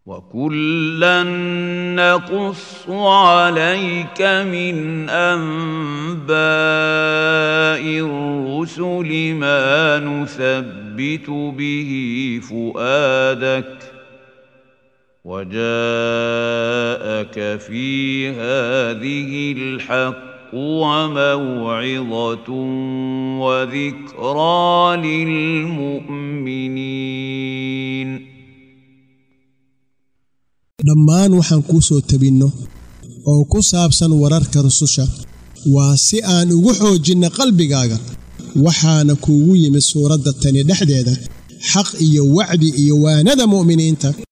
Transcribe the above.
وكلا نقص عليك من أنباء الرسل ما نثبت به فؤادك وجاءك في هذه الحق وموعظة وذكرى للمؤمنين. dhammaan waxaan kuu soo tabinno oo ku saabsan wararka rususha waa si aan ugu xoojinno qalbigaaga waxaana kuugu yimid suuradda tani dhexdeeda xaq iyo wacdi iyo waanada mu'miniinta